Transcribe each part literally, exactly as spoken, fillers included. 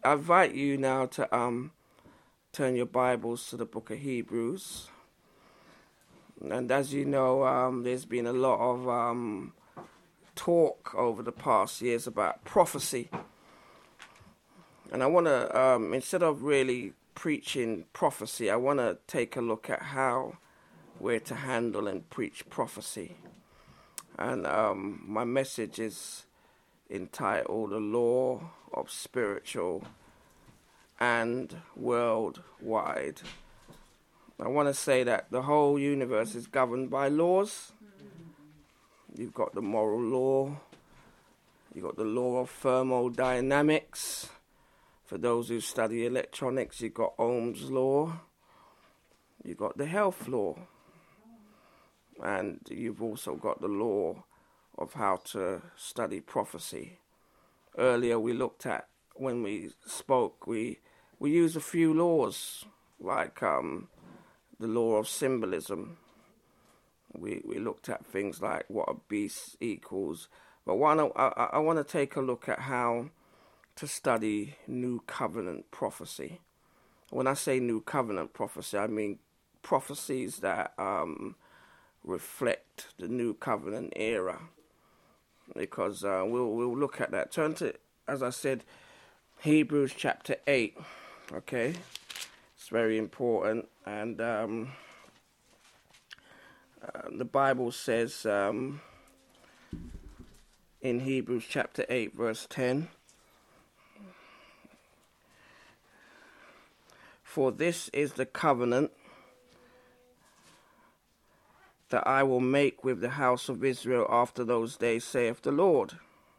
I invite you now to um, turn your Bibles to the book of Hebrews. And as you know, um, there's been a lot of um, talk over the past years about prophecy. And I want to, um, instead of really preaching prophecy, I want to take a look at how we're to handle and preach prophecy. And um, my message is entitled The Law of Spiritual and Worldwide. I want to say that the whole universe is governed by laws. You've got the moral law. You've got the law of thermodynamics. For those who study electronics, you've got Ohm's law. You've got the health law. And you've also got the law of how to study prophecy. Earlier we looked at, when we spoke, we we used a few laws, like um, the law of symbolism. We we looked at things like what a beast equals. But one, I, I, I want to take a look at how to study New Covenant prophecy. When I say New Covenant prophecy, I mean prophecies that um, reflect the New Covenant era. Because uh, we'll we'll look at that. Turn to, as I said, Hebrews chapter eight. Okay, it's very important, and um, uh, the Bible says um, in Hebrews chapter eight, verse ten. For this is the covenant that I will make with the house of Israel after those days, saith the Lord.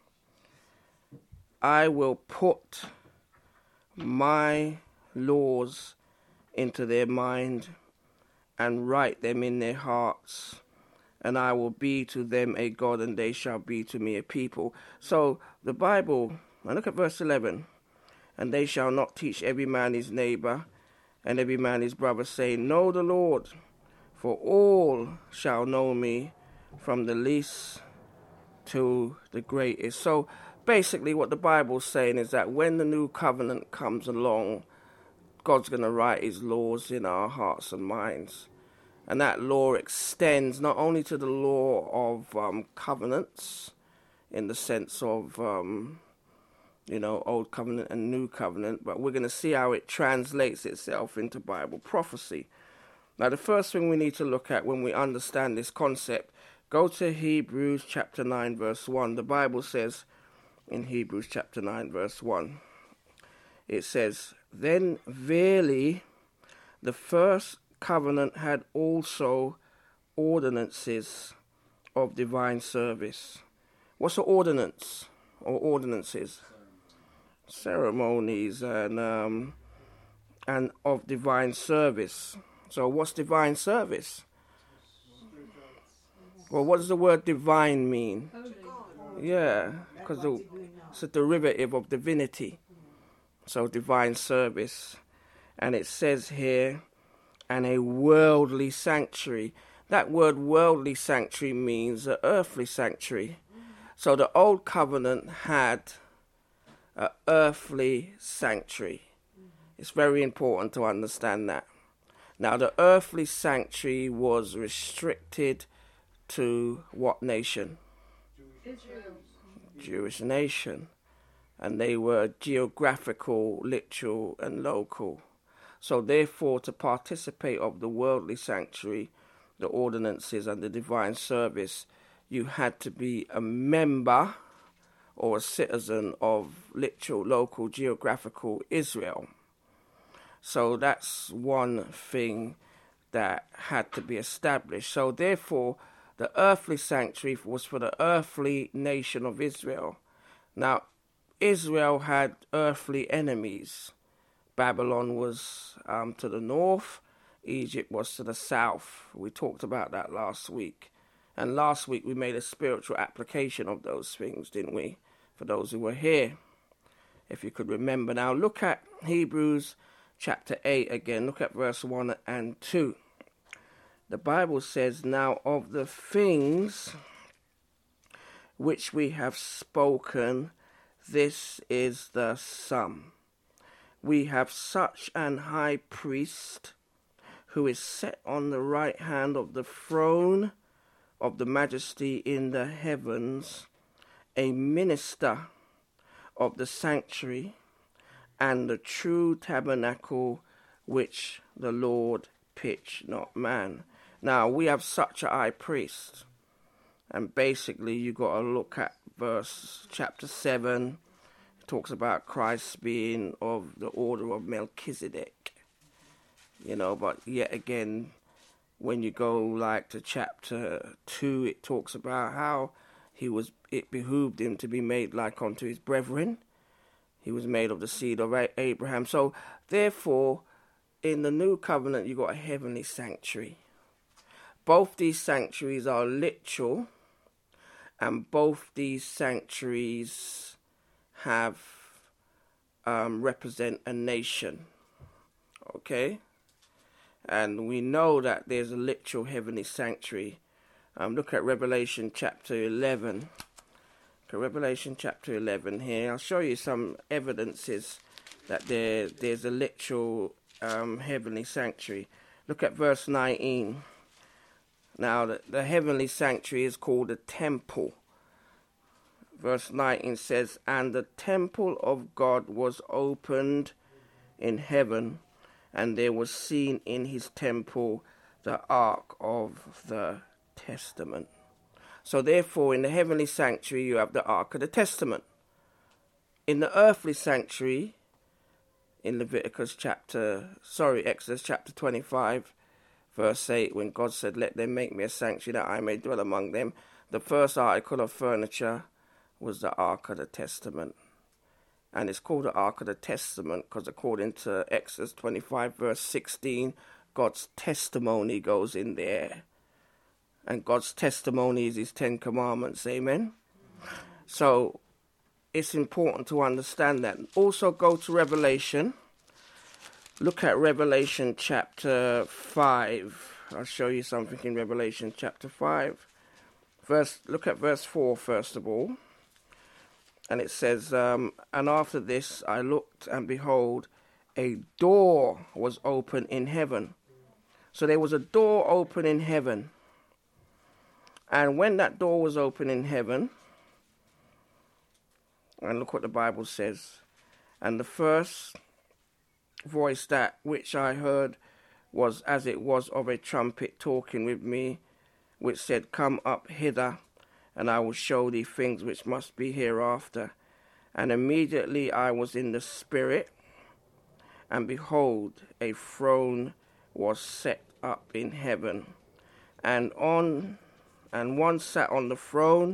I will put my laws into their mind and write them in their hearts, and I will be to them a God, and they shall be to me a people. So the Bible, now look at verse eleven. And they shall not teach every man his neighbor and every man his brother, saying, Know the Lord, for all shall know me, from the least to the greatest. So basically what the Bible's saying is that when the new covenant comes along, God's going to write his laws in our hearts and minds. And that law extends not only to the law of um, covenants, in the sense of, um, you know, Old Covenant and New Covenant, but we're going to see how it translates itself into Bible prophecy. Now, the first thing we need to look at when we understand this concept, go to Hebrews chapter nine, verse one. The Bible says in Hebrews chapter nine, verse one, it says, Then verily the first covenant had also ordinances of divine service. What's an ordinance or ordinances? Ceremonies and um, and of divine service. So what's divine service? Well, what does the word divine mean? Yeah, because it's a derivative of divinity. So divine service. And it says here, and a worldly sanctuary. That word worldly sanctuary means an earthly sanctuary. So the old covenant had an earthly sanctuary. It's very important to understand that. Now, the earthly sanctuary was restricted to what nation? Israel. Jewish nation. And they were geographical, literal, and local. So, therefore, to participate of the worldly sanctuary, the ordinances, and the divine service, you had to be a member or a citizen of literal, local, geographical Israel. So that's one thing that had to be established. So therefore, the earthly sanctuary was for the earthly nation of Israel. Now, Israel had earthly enemies. Babylon was um, to the north. Egypt was to the south. We talked about that last week. And last week we made a spiritual application of those things, didn't we? For those who were here, if you could remember. Now look at Hebrews chapter eight again. Look at verse one and two. The Bible says, Now of the things which we have spoken, this is the sum. we have such an high priest who is set on the right hand of the throne of the majesty in the heavens, a minister of the sanctuary and the true tabernacle which the Lord pitched, not man. Now, we have such a high priest. And basically, you got to look at verse chapter seven. It talks about Christ being of the order of Melchizedek. You know, but yet again, when you go like to chapter two, it talks about how he was, it behooved him to be made like unto his brethren. He was made of the seed of Abraham. So, therefore, in the new covenant, you got a heavenly sanctuary. Both these sanctuaries are literal, and both these sanctuaries have um, represent a nation. Okay? And we know that there's a literal heavenly sanctuary. Um, look at Revelation chapter eleven. Look at Revelation chapter eleven here. I'll show you some evidences that there there's a literal um, heavenly sanctuary. Look at verse nineteen. Now, the, the heavenly sanctuary is called a temple. Verse nineteen says, "And the temple of God was opened in heaven, and there was seen in his temple the ark of the testament." So therefore, in the heavenly sanctuary, you have the ark of the testament. In the earthly sanctuary, in Leviticus chapter, sorry, Exodus chapter twenty-five, verse eight, when God said, "Let them make me a sanctuary that I may dwell among them," the first article of furniture was the ark of the testament. And it's called the Ark of the Testament because according to Exodus twenty-five, verse sixteen, God's testimony goes in there. And God's testimony is his Ten Commandments, amen? So it's important to understand that. Also go to Revelation. Look at Revelation chapter five. I'll show you something in Revelation chapter five. Verse, look at verse four first of all. And it says, um, "And after this I looked, and behold, a door was open in heaven." So there was a door open in heaven. And when that door was open in heaven, and look what the Bible says, "And the first voice that which I heard was as it was of a trumpet talking with me, which said, Come up hither, and I will show thee things which must be hereafter. And immediately I was in the Spirit, and behold, a throne was set up in heaven, and on and one sat on the throne."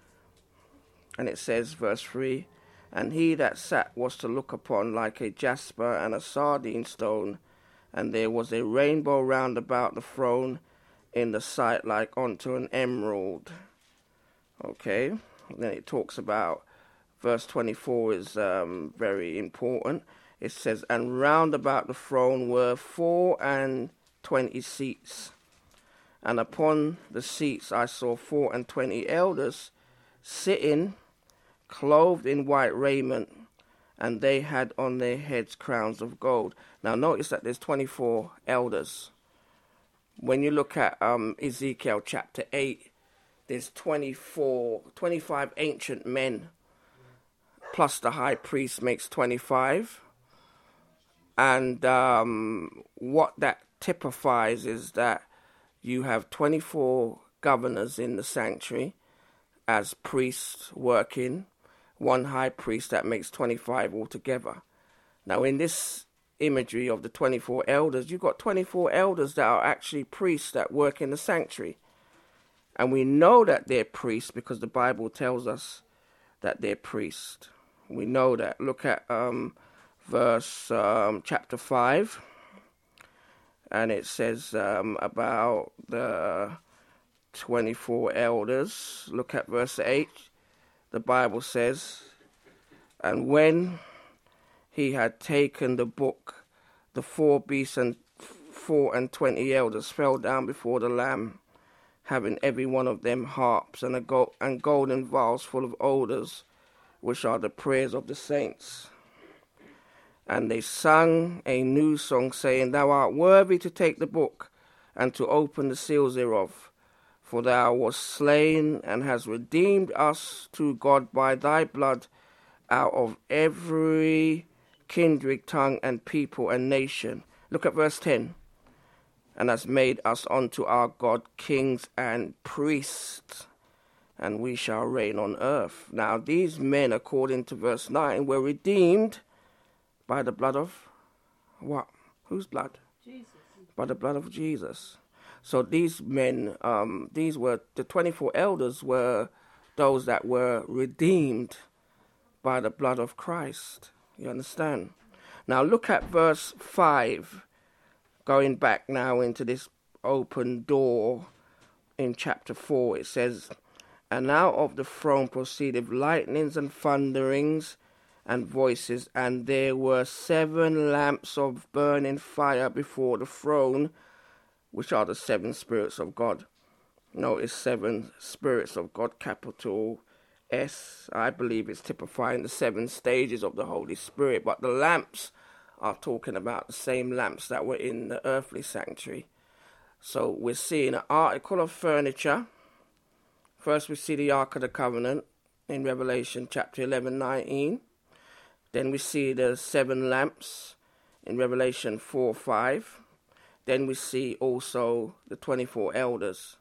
And it says, verse three, "And he that sat was to look upon like a jasper and a sardine stone, and there was a rainbow round about the throne in the sight like unto an emerald." Okay, and then it talks about, verse twenty-four is um, very important. It says, "And round about the throne were four and twenty seats, and upon the seats I saw four and twenty elders sitting, clothed in white raiment, and they had on their heads crowns of gold." Now notice that there's twenty-four elders. When you look at um, Ezekiel chapter eight, there's twenty-four, twenty-five ancient men, plus the high priest makes twenty-five. And um, what that typifies is that you have twenty-four governors in the sanctuary as priests working, one high priest, that makes twenty-five altogether. Now in this imagery of the twenty-four elders, you've got twenty-four elders that are actually priests that work in the sanctuary. And we know that they're priests because the Bible tells us that they're priests. We know that. Look at um, verse um, chapter five. And it says um, about the twenty-four elders. Look at verse eight. The Bible says, "And when he had taken the book, the four beasts and four and twenty elders fell down before the Lamb, having every one of them harps and a gold, and golden vials full of odors, which are the prayers of the saints. And they sung a new song, saying, Thou art worthy to take the book and to open the seals thereof. For thou wast slain and hast redeemed us to God by thy blood out of every kindred, tongue, and people and nation. Look at verse ten. And hast made us unto our God kings and priests, and we shall reign on earth. Now these men, according to verse nine, were redeemed by the blood of what? Whose blood? Jesus. By the blood of Jesus. So these men, um, these were, the twenty-four elders were those that were redeemed by the blood of Christ. You understand? Now look at verse five. Going back now into this open door in chapter four, it says, And out of the throne proceeded lightnings and thunderings and voices, and there were seven lamps of burning fire before the throne, which are the seven spirits of God. Notice seven spirits of God, capital S. I believe it's typifying the seven stages of the Holy Spirit, but the lamps are talking about the same lamps that were in the earthly sanctuary. So we're seeing an article of furniture. First we see the Ark of the Covenant in Revelation chapter eleven, nineteen. Then we see the seven lamps in Revelation four, five. Then we see also the twenty-four elders.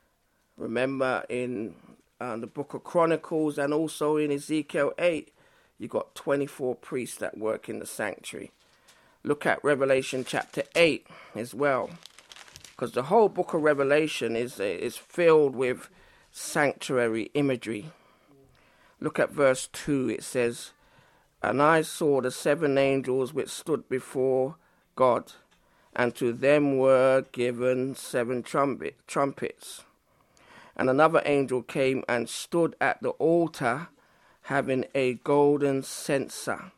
Remember in uh, the book of Chronicles and also in Ezekiel eight, you got twenty-four priests that work in the sanctuary. Look at Revelation chapter eight as well, because the whole book of Revelation is, is filled with sanctuary imagery. Look at verse two, it says, And I saw the seven angels which stood before God, and to them were given seven trumpet, trumpets. And another angel came and stood at the altar, having a golden censer.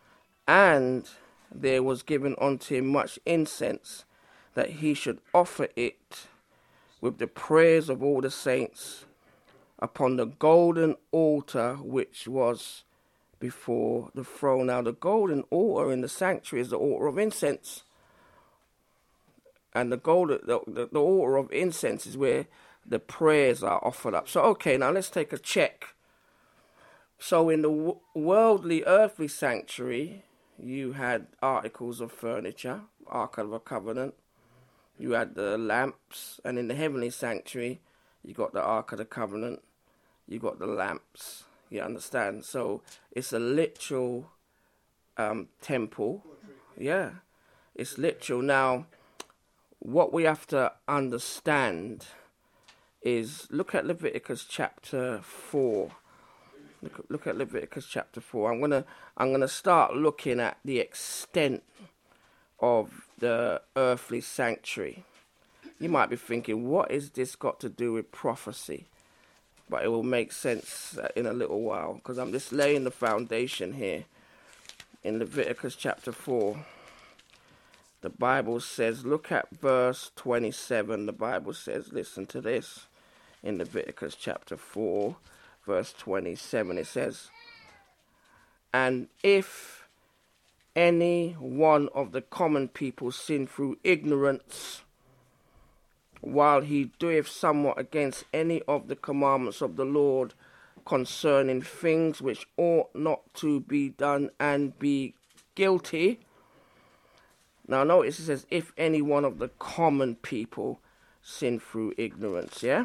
And there was given unto him much incense, that he should offer it with the prayers of all the saints upon the golden altar which was before the throne. Now the golden altar in the sanctuary is the altar of incense. And the golden, the, the, the altar of incense is where the prayers are offered up. So, okay, now let's take a check. So in the w- worldly, earthly sanctuary, you had articles of furniture, Ark of the Covenant. You had the lamps. And in the heavenly sanctuary, you got the Ark of the Covenant. You got the lamps. You understand? So it's a literal um, temple. Yeah, it's literal. Now, what we have to understand is, look at Leviticus chapter four. Look, look at Leviticus chapter four. I'm gonna I'm gonna start looking at the extent of the earthly sanctuary. You might be thinking, what is this got to do with prophecy? But it will make sense in a little while, because I'm just laying the foundation here. In Leviticus chapter four, the Bible says, look at verse twenty-seven. The Bible says, listen to this. In Leviticus chapter four, verse twenty-seven, it says, And if any one of the common people sin through ignorance, while he doeth somewhat against any of the commandments of the Lord concerning things which ought not to be done, and be guilty. Now notice it says, if any one of the common people sin through ignorance, yeah?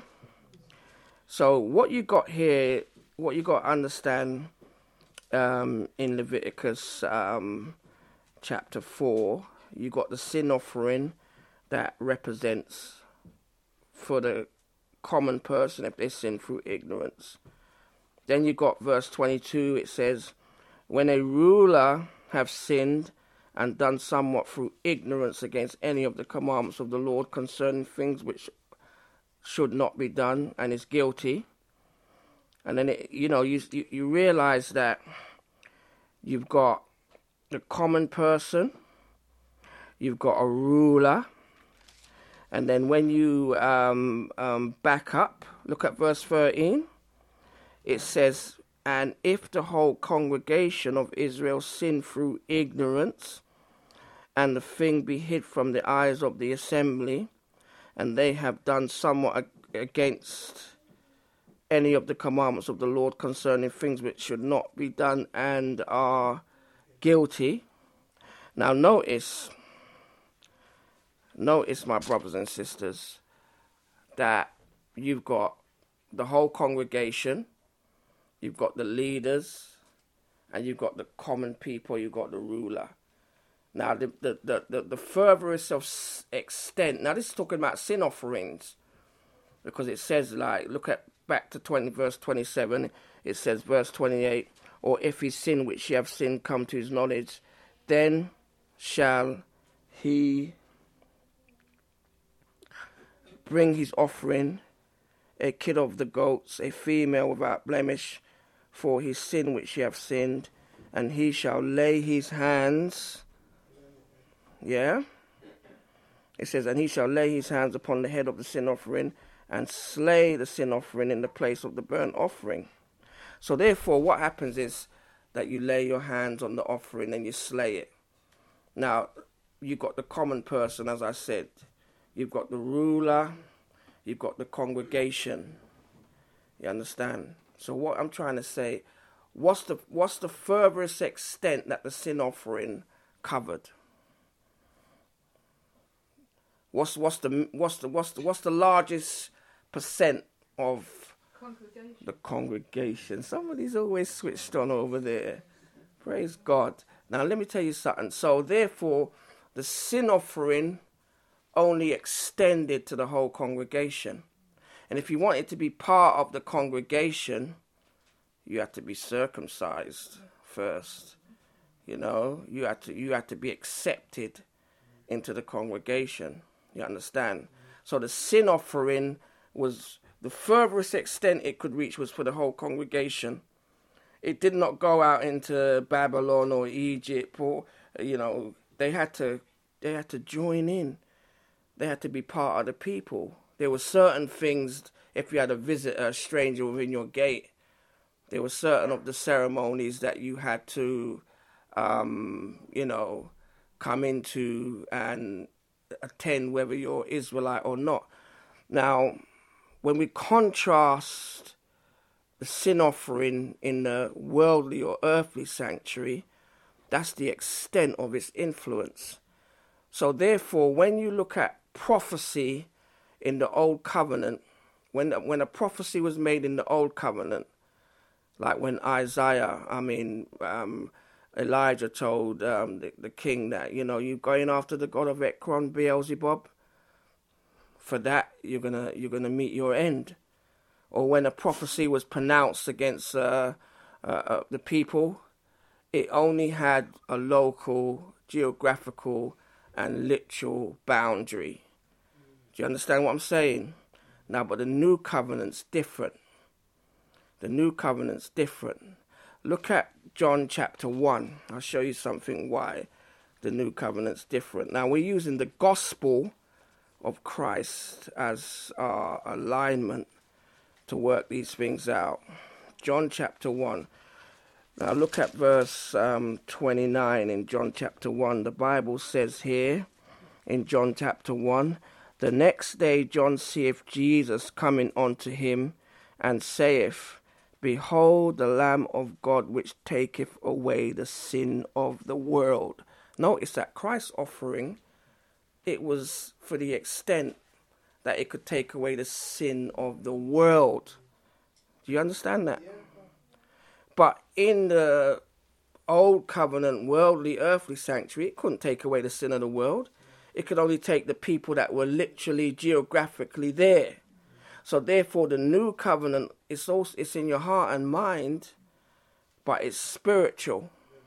So what you got here, what you got to understand um, in Leviticus um, chapter four, you got the sin offering that represents for the common person if they sin through ignorance. Then you got verse twenty-two, it says, when a ruler have sinned and done somewhat through ignorance against any of the commandments of the Lord concerning things which should not be done, and is guilty. And then, it, you know, you, you, you realize that you've got the common person, you've got a ruler, and then when you um, um, back up, look at verse thirteen, it says, And if the whole congregation of Israel sin through ignorance, and the thing be hid from the eyes of the assembly, and they have done somewhat against any of the commandments of the Lord concerning things which should not be done, and are guilty. Now notice, notice my brothers and sisters, that you've got the whole congregation, you've got the leaders, and you've got the common people, you've got the ruler. Now, the the, the, the, the furthest of extent, now this is talking about sin offerings, because it says, like, look at back to twenty, verse twenty-seven, it says, verse twenty-eight, or if his sin which ye have sinned come to his knowledge, then shall he bring his offering, a kid of the goats, a female without blemish, for his sin which ye have sinned, and he shall lay his hands, yeah, it says, and he shall lay his hands upon the head of the sin offering, and slay the sin offering in the place of the burnt offering. So therefore, what happens is that you lay your hands on the offering and you slay it. Now, you've got the common person, as I said. You've got the ruler. You've got the congregation. You understand? So what I'm trying to say, what's the what's the furthest extent that the sin offering covered? What's what's the what's the what's the what's the largest percent of congregation. The congregation? Somebody's always switched on over there. Praise God. Now let me tell you something. So therefore, the sin offering only extended to the whole congregation. And if you wanted to be part of the congregation, you had to be circumcised first. You know, you had to you had to be accepted into the congregation. You understand? So the sin offering was the furthest extent it could reach was for the whole congregation. It did not go out into Babylon or Egypt, or you know, they had to they had to join in. They had to be part of the people. There were certain things, if you had a visitor, a stranger within your gate, there were certain of the ceremonies that you had to, um, you know, come into and attend, whether you're Israelite or not. Now, when we contrast the sin offering in the worldly or earthly sanctuary, that's the extent of its influence. So therefore, when you look at prophecy in the Old Covenant, when when a prophecy was made in the Old Covenant, like when Isaiah, I mean, um, Elijah told um, the, the king that, you know, you're going after the god of Ekron, Beelzebub. For that, you're gonna you're gonna meet your end. Or when a prophecy was pronounced against uh, uh, uh, the people, it only had a local, geographical, and literal boundary. Do you understand what I'm saying? Now, but the new covenant's different. The new covenant's different. Look at John chapter one. I'll show you something why the new covenant's different. Now, we're using the gospel of Christ as our alignment to work these things out. John chapter one. Now, look at verse um, twenty-nine in John chapter one. The Bible says here in John chapter one, the next day John seeth Jesus coming unto him, and saith, Behold the Lamb of God, which taketh away the sin of the world. Notice that Christ's offering, it was for the extent that it could take away the sin of the world. Do you understand that? Yeah. But in the Old Covenant, worldly, earthly sanctuary, it couldn't take away the sin of the world. It could only take the people that were literally, geographically there. So therefore, the New Covenant, it's also, it's in your heart and mind, but it's spiritual.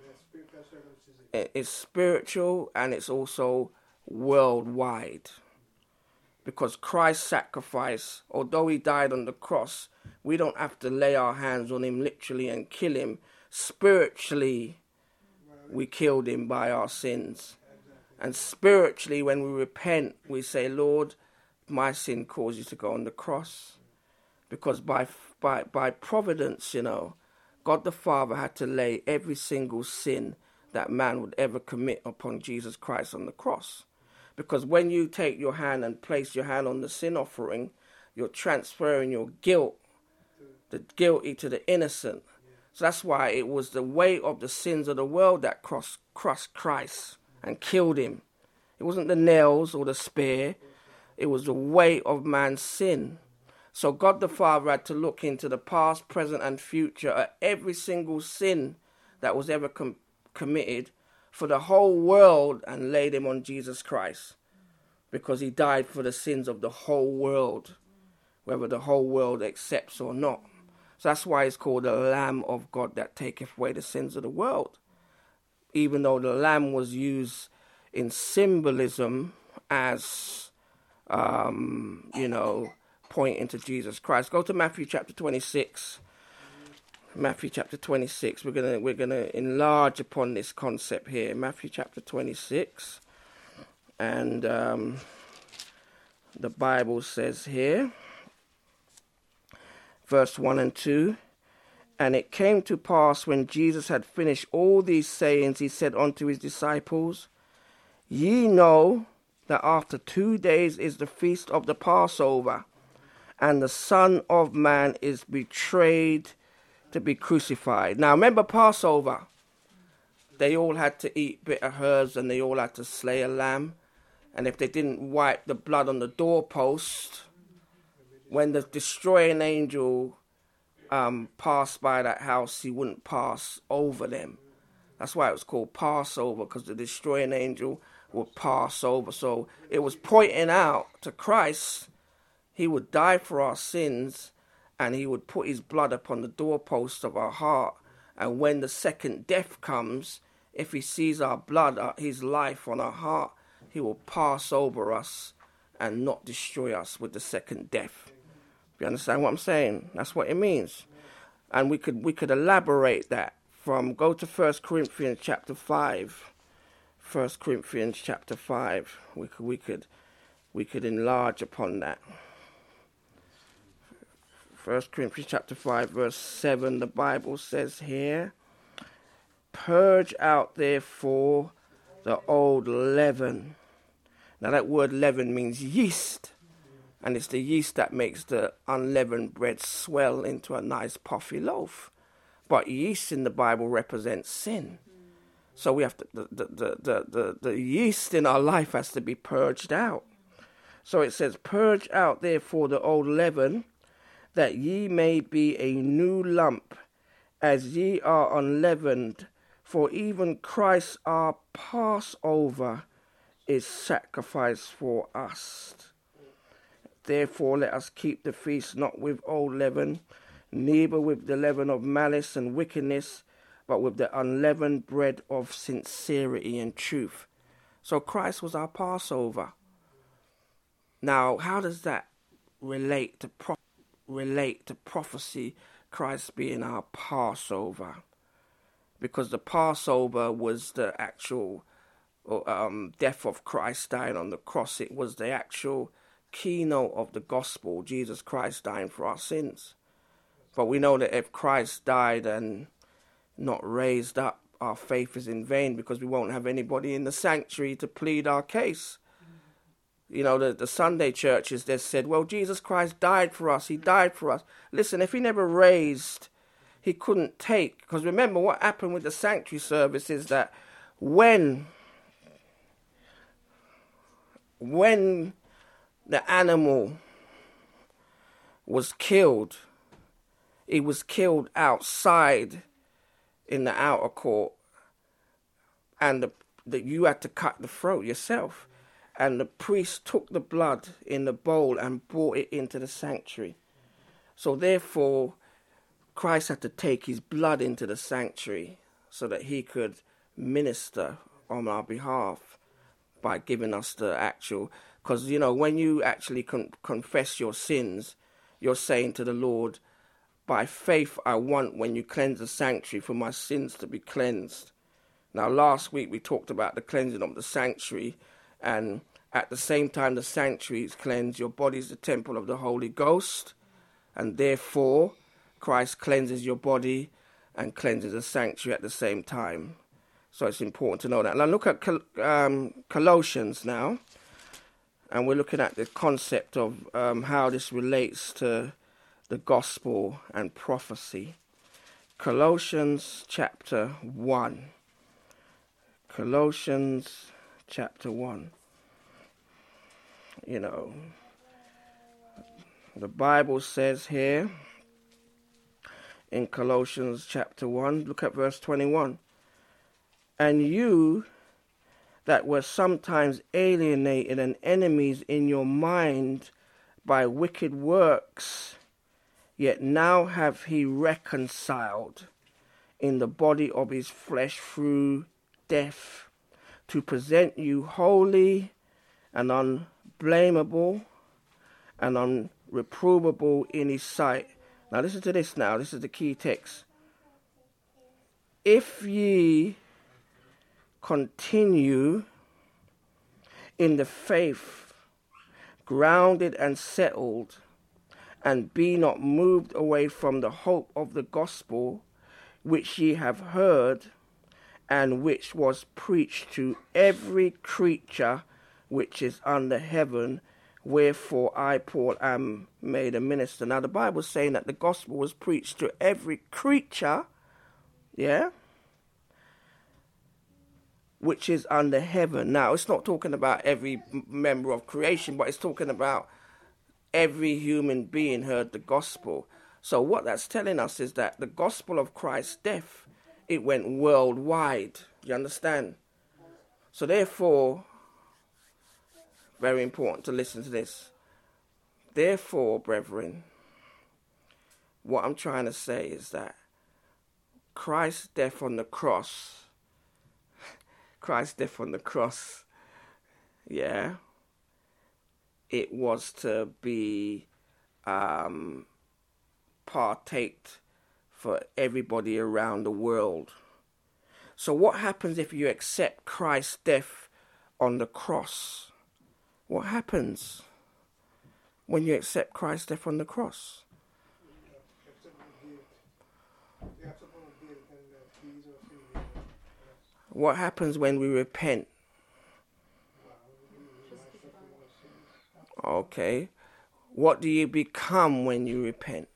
It's spiritual, and it's also worldwide. Because Christ's sacrifice, although he died on the cross, we don't have to lay our hands on him literally and kill him. Spiritually, we killed him by our sins. And spiritually, when we repent, we say, Lord, my sin caused you to go on the cross. Because by by by providence, you know, God the Father had to lay every single sin that man would ever commit upon Jesus Christ on the cross. Because when you take your hand and place your hand on the sin offering, you're transferring your guilt, the guilty to the innocent. So that's why it was the weight of the sins of the world that crossed, crushed Christ and killed him. It wasn't the nails or the spear. It was the weight of man's sin. So God the Father had to look into the past, present, and future at every single sin that was ever com- committed for the whole world and laid him on Jesus Christ, because he died for the sins of the whole world, whether the whole world accepts or not. So that's why it's called the Lamb of God that taketh away the sins of the world. Even though the lamb was used in symbolism as, um, you know, pointing to Jesus Christ. Go to Matthew chapter twenty-six. Matthew chapter twenty-six. We're gonna we're gonna enlarge upon this concept here. Matthew chapter twenty-six, and um, the Bible says here, verse one and two. And it came to pass, when Jesus had finished all these sayings, he said unto his disciples, Ye know that after two days is the feast of the Passover, and the Son of Man is betrayed to be crucified. Now remember Passover, they all had to eat bitter herbs and they all had to slay a lamb. And if they didn't wipe the blood on the doorpost, when the destroying angel um, passed by that house, he wouldn't pass over them. That's why it was called Passover, because the destroying angel would pass over. So it was pointing out to Christ, he would die for our sins, and he would put his blood upon the doorposts of our heart. And when the second death comes, if he sees our blood, his life on our heart, he will pass over us and not destroy us with the second death. You understand what I'm saying? That's what it means. And we could we could elaborate that from, go to First Corinthians chapter five. First Corinthians chapter five. We could we could we could enlarge upon that. First Corinthians chapter five, verse seven, the Bible says here, Purge out therefore the old leaven. Now that word leaven means yeast. And it's the yeast that makes the unleavened bread swell into a nice puffy loaf. But yeast in the Bible represents sin. So we have to, the, the, the, the, the, the yeast in our life has to be purged out. So it says, Purge out therefore the old leaven, that ye may be a new lump, as ye are unleavened. For even Christ our Passover is sacrificed for us. Therefore let us keep the feast not with old leaven, neither with the leaven of malice and wickedness, but with the unleavened bread of sincerity and truth. So Christ was our Passover. Now, how does that relate to pro- relate to prophecy, Christ being our Passover? Because the Passover was the actual um, death of Christ dying on the cross. It was the actual keynote of the gospel, Jesus Christ dying for our sins. But we know that if Christ died and not raised up, our faith is in vain, because we won't have anybody in the sanctuary to plead our case. You know, the, the Sunday churches, they said, well, Jesus Christ died for us. He died for us. Listen, if he never raised, he couldn't take. Because remember, what happened with the sanctuary service is that when, when the animal was killed, it was killed outside in the outer court. And the, the, you had to cut the throat yourself. And the priest took the blood in the bowl and brought it into the sanctuary. So therefore, Christ had to take his blood into the sanctuary so that he could minister on our behalf by giving us the actual... Because, you know, when you actually con- confess your sins, you're saying to the Lord, by faith I want, when you cleanse the sanctuary, for my sins to be cleansed. Now, last week we talked about the cleansing of the sanctuary, and at the same time the sanctuary is cleansed, your body is the temple of the Holy Ghost, and therefore Christ cleanses your body, and cleanses the sanctuary at the same time. So it's important to know that. Now look at Col- um, Colossians now, and we're looking at the concept of um, how this relates to the gospel and prophecy. Colossians chapter one. Colossians chapter one. You know, the Bible says here in Colossians chapter one, look at verse twenty-one. And you that were sometimes alienated and enemies in your mind by wicked works, yet now have he reconciled in the body of his flesh through death, to present you holy and unblameable and unreprovable in his sight. Now listen to this now. This is the key text. If ye continue in the faith, grounded and settled, and be not moved away from the hope of the gospel which ye have heard, and which was preached to every creature which is under heaven, wherefore I, Paul, am made a minister. Now the Bible is saying that the gospel was preached to every creature, yeah, which is under heaven. Now it's not talking about every member of creation, but it's talking about every human being heard the gospel. So what that's telling us is that the gospel of Christ's death, it went worldwide. You understand? So therefore, very important to listen to this. Therefore, brethren, what I'm trying to say is that Christ's death on the cross, Christ's death on the cross, yeah, it was to be um, partaked for everybody around the world. So what happens if you accept Christ's death on the cross? What happens when you accept Christ's death on the cross? What happens when we repent? Okay. What do you become when you repent?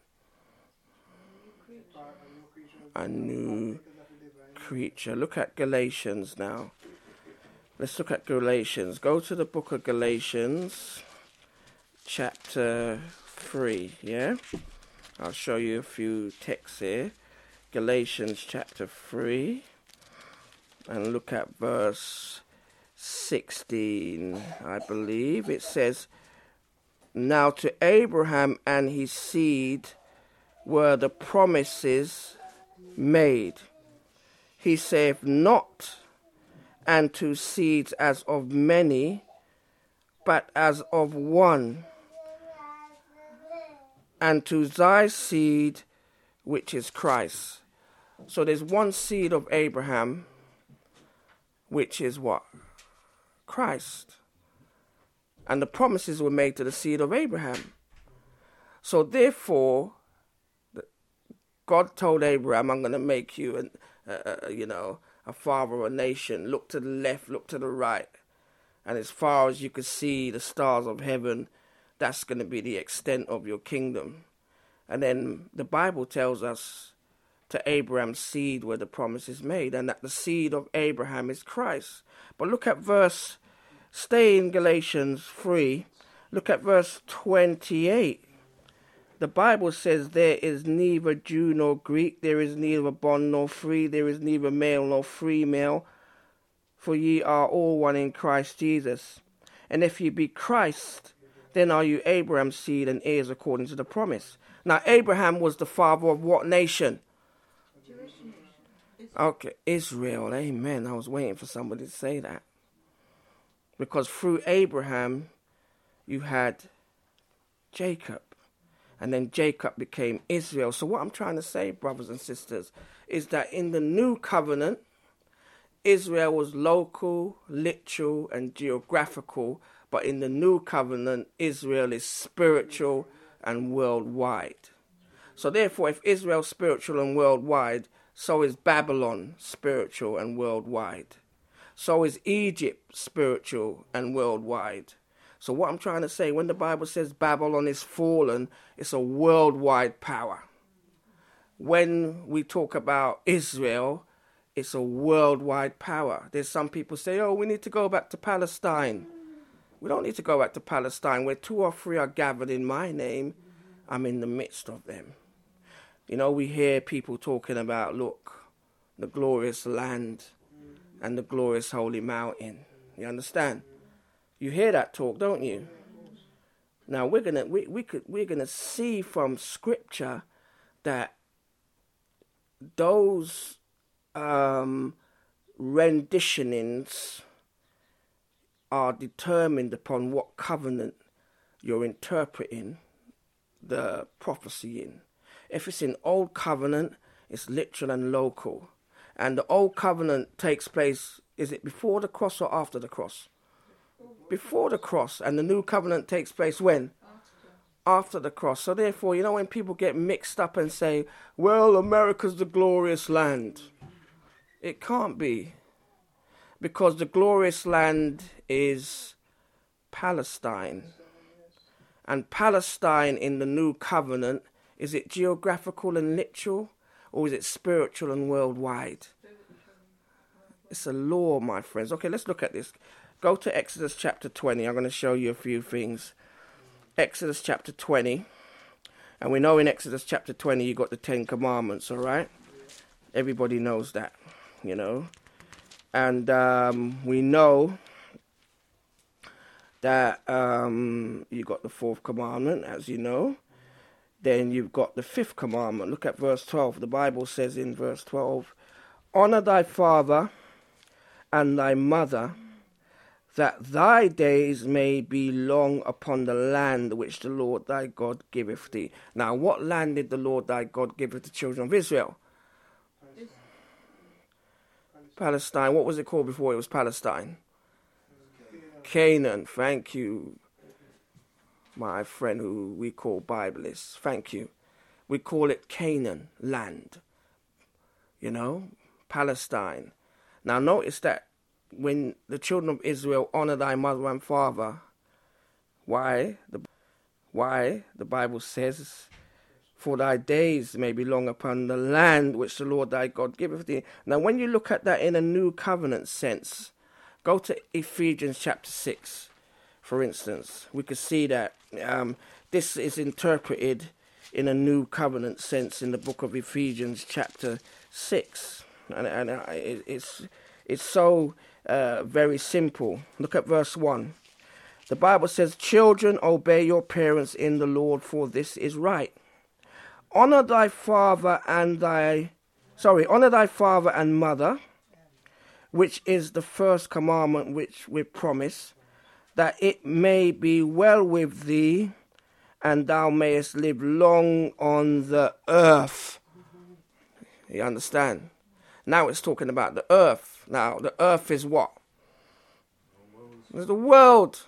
A new creature. Look at Galatians now. Let's look at Galatians. Go to the book of Galatians, chapter three, yeah? I'll show you a few texts here. Galatians chapter three. And look at verse sixteen, I believe. It says, now to Abraham and his seed were the promises made. He saith not, and to seeds as of many, but as of one, and to thy seed, which is Christ. So there's one seed of Abraham, which is what? Christ. And the promises were made to the seed of Abraham. So therefore, God told Abraham, I'm going to make you, an, uh, you know, a father of a nation. Look to the left, look to the right. And as far as you could see the stars of heaven, that's going to be the extent of your kingdom. And then the Bible tells us to Abraham's seed were the promises made, and that the seed of Abraham is Christ. But look at verse, stay in Galatians three, look at verse twenty-eight. The Bible says there is neither Jew nor Greek, there is neither bond nor free, there is neither male nor female, for ye are all one in Christ Jesus. And if ye be Christ, then are you Abraham's seed and heirs according to the promise. Now Abraham was the father of what nation? Jewish nation. Okay, Israel, amen. I was waiting for somebody to say that. Because through Abraham, you had Jacob. And then Jacob became Israel. So what I'm trying to say, brothers and sisters, is that in the new covenant, Israel was local, literal, and geographical. But in the new covenant, Israel is spiritual and worldwide. So therefore, if Israel's spiritual and worldwide, so is Babylon spiritual and worldwide. So is Egypt spiritual and worldwide. So what I'm trying to say, when the Bible says Babylon is fallen, it's a worldwide power. When we talk about Israel, it's a worldwide power. There's some people say, oh, we need to go back to Palestine. We don't need to go back to Palestine. Where two or three are gathered in my name, I'm in the midst of them. You know, we hear people talking about, look, the glorious land and the glorious holy mountain. You understand? You hear that talk, don't you? Now we're gonna we, we could we're gonna see from scripture that those um, renditionings are determined upon what covenant you're interpreting the prophecy in. If it's in Old Covenant, it's literal and local. And the Old Covenant takes place, is it before the cross or after the cross? Before the cross. And the New Covenant takes place when? After the cross. So therefore, you know, when people get mixed up and say, well, America's the glorious land. It can't be. Because the glorious land is Palestine. And Palestine in the New Covenant, is it geographical and literal, or is it spiritual and worldwide? It's a law, my friends. Okay, let's look at this. Go to Exodus chapter twenty. I'm going to show you a few things. Exodus chapter twenty. And we know in Exodus chapter twenty you got the Ten Commandments, all right? Everybody knows that, you know. And um, we know that um, you got the fourth commandment, as you know. Then you've got the fifth commandment. Look at verse twelve. The Bible says in verse twelve, honor thy father and thy mother, that thy days may be long upon the land which the Lord thy God giveth thee. Now, what land did the Lord thy God give to the children of Israel? Palestine. Palestine. What was it called before it was Palestine? Canaan. Canaan. Thank you, my friend who we call Biblists. Thank you. We call it Canaan land. You know, Palestine. Now notice that when the children of Israel honor thy mother and father, why? The, why? The Bible says, for thy days may be long upon the land which the Lord thy God giveth thee. Now when you look at that in a new covenant sense, go to Ephesians chapter six. For instance, we could see that um, this is interpreted in a new covenant sense in the book of Ephesians chapter six. And, and uh, it, it's, it's so uh, very simple. Look at verse one. The Bible says, children, obey your parents in the Lord, for this is right. Honor thy father and thy, sorry, honor thy father and mother, which is the first commandment which we promise, that it may be well with thee, and thou mayest live long on the earth. You understand? Now it's talking about the earth. Now, the earth is what? It's the world.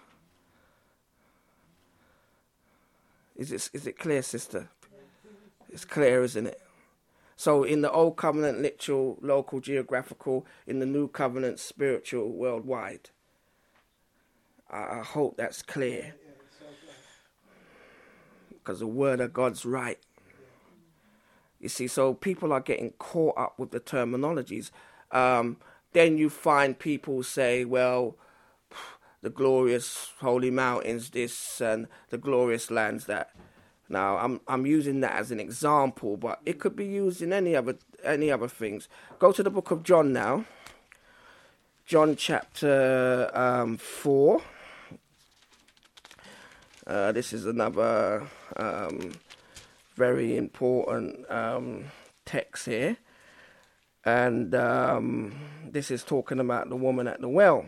Is it, is it clear, sister? It's clear, isn't it? So in the Old Covenant, literal, local, geographical, in the New Covenant, spiritual, worldwide. I hope that's clear. Because the word of God's right. You see, so people are getting caught up with the terminologies. Um, then you find people say, well, the glorious holy mountains, this, and the glorious lands, that. Now, I'm I'm using that as an example, but it could be used in any other any other things. Go to the book of John now. John chapter um, four. Uh, this is another um, very important um, text here. And um, this is talking about the woman at the well.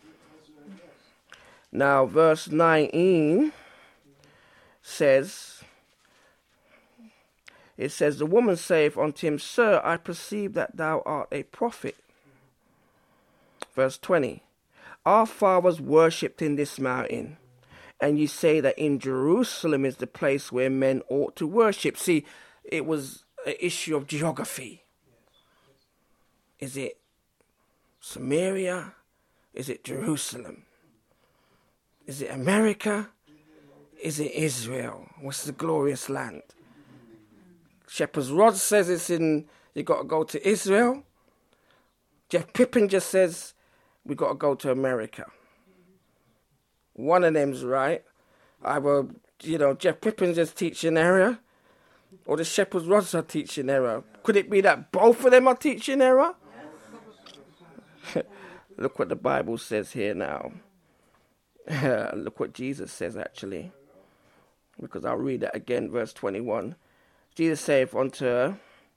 Now, verse nineteen says, it says, the woman saith unto him, Sir, I perceive that thou art a prophet. Verse twenty, our fathers worshipped in this mountain, and you say that in Jerusalem is the place where men ought to worship. See, it was an issue of geography. Is it Samaria? Is it Jerusalem? Is it America? Is it Israel? What's the glorious land? Shepherd's Rod says it's in, you got to go to Israel. Jeff Pippin just says we got to go to America. One of them's right. Either, you know, Jeff Pippin's just teaching error, or the Shepherd's Rods are teaching error. Could it be that both of them are teaching error? Look what the Bible says here now. Look what Jesus says actually. Because I'll read that again, verse twenty-one. Jesus saith unto her,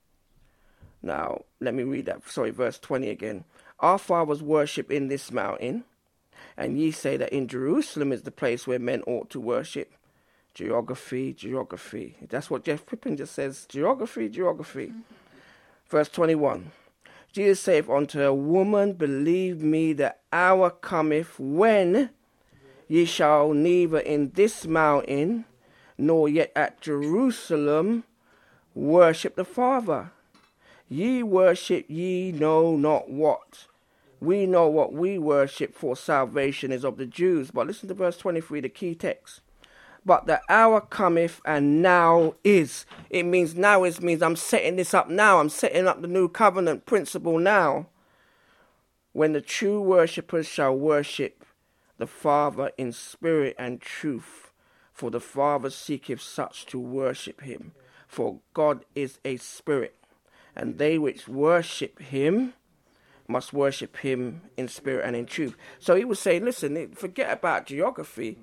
now let me read that, sorry, verse twenty again. Our fathers worship in this mountain, and ye say that in Jerusalem is the place where men ought to worship. Geography, geography. That's what Jeff Pippin just says. Geography, geography. Mm-hmm. Verse twenty-one. Jesus saith unto her, woman, believe me, the hour cometh when ye shall neither in this mountain nor yet at Jerusalem worship the Father. Ye worship ye know not what. We know what we worship, for salvation is of the Jews. But listen to verse twenty-three, the key text. But the hour cometh, and now is. It means now is means I'm setting this up now. I'm setting up the new covenant principle now. When the true worshippers shall worship the Father in spirit and truth. For the Father seeketh such to worship him. For God is a spirit. And they which worship him must worship him in spirit and in truth. So he was saying, listen, forget about geography.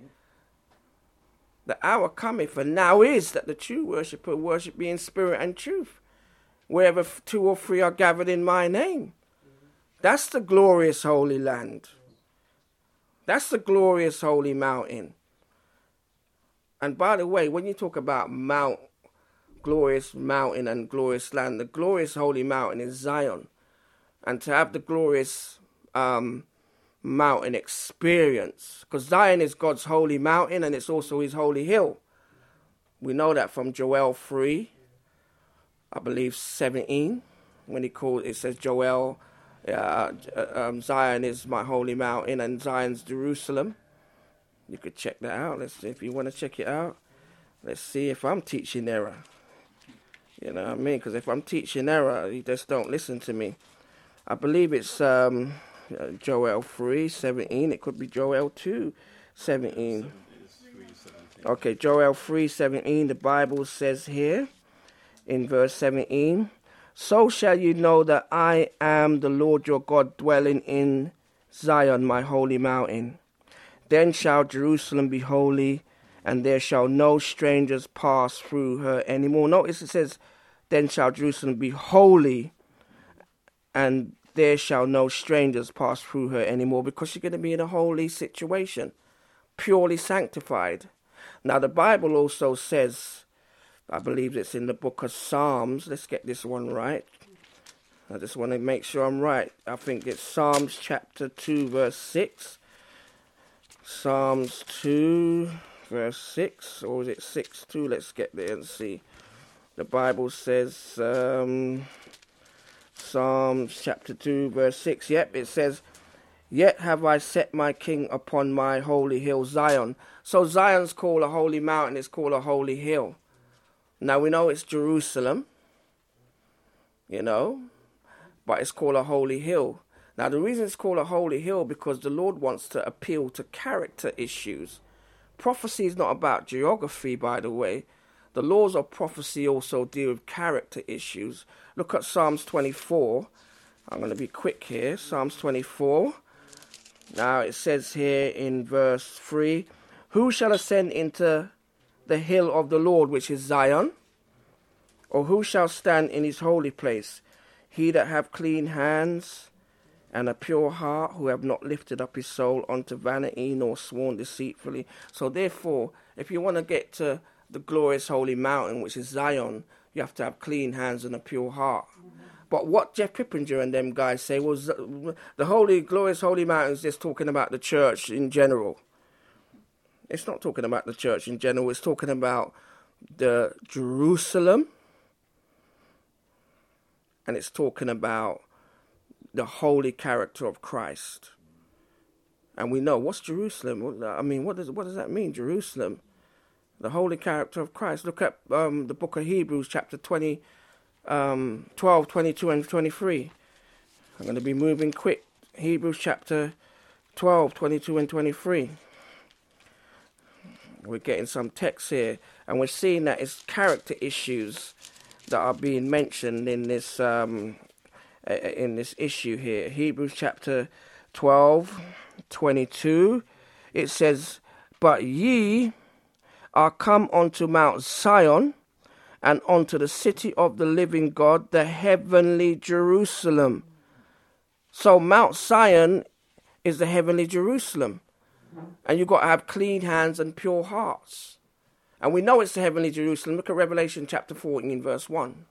The hour cometh, and now is, that the true worshipper worship me in spirit and truth, wherever two or three are gathered in my name. That's the glorious holy land. That's the glorious holy mountain. And by the way, when you talk about Mount, glorious mountain and glorious land, the glorious holy mountain is Zion. And to have the glorious um mountain experience, because Zion is God's holy mountain and it's also his holy hill. We know that from Joel three, I believe seventeen, when he called, it says Joel, uh, um, Zion is my holy mountain and Zion's Jerusalem. You could check that out. Let's see if you want to check it out. Let's see if I'm teaching error. You know what I mean? Because if I'm teaching error, you just don't listen to me. I believe it's um, Joel three seventeen. It could be Joel two seventeen. Okay, Joel three seventeen. The Bible says here in verse seventeen, so shall you know that I am the Lord your God, dwelling in Zion, my holy mountain. Then shall Jerusalem be holy, and there shall no strangers pass through her anymore. Notice it says, then shall Jerusalem be holy, and there shall no strangers pass through her anymore, because she's going to be in a holy situation, purely sanctified. Now the Bible also says, I believe it's in the book of Psalms. Let's get this one right. I just want to make sure I'm right. I think it's Psalms chapter two, verse six. Psalms two, verse six. Or is it six two? Let's get there and see. The Bible says, um, Psalms chapter two, verse six. Yep, it says, yet have I set my king upon my holy hill, Zion. So Zion's called a holy mountain. It's called a holy hill. Now we know it's Jerusalem, you know, but it's called a holy hill. Now the reason it's called a holy hill, because the Lord wants to appeal to character issues. Prophecy is not about geography, by the way. The laws of prophecy also deal with character issues. Look at Psalms twenty-four. I'm going to be quick here. Psalms twenty-four. Now it says here in verse three, who shall ascend into the hill of the Lord, which is Zion? Or who shall stand in his holy place? He that have clean hands and a pure heart, who have not lifted up his soul unto vanity, nor sworn deceitfully. So therefore, if you want to get to the glorious holy mountain, which is Zion, you have to have clean hands and a pure heart. Mm-hmm. But what Jeff Pippinger and them guys say was the holy, glorious holy mountain is just talking about the church in general. It's not talking about the church in general. It's talking about the Jerusalem. And it's talking about the holy character of Christ. And we know, what's Jerusalem? I mean, what does what does that mean, Jerusalem? The holy character of Christ. Look at um, the book of Hebrews, chapter twenty, um, twelve, twenty-two, and twenty-three. I'm going to be moving quick. Hebrews chapter twelve, twenty-two, and twenty-three. We're getting some text here, and we're seeing that it's character issues that are being mentioned in this um, in this issue here. Hebrews chapter twelve, twenty-two. It says, "But ye are come unto Mount Zion, and unto the city of the living God, the heavenly Jerusalem." So Mount Zion is the heavenly Jerusalem. And you've got to have clean hands and pure hearts. And we know it's the heavenly Jerusalem. Look at Revelation chapter fourteen, verse one.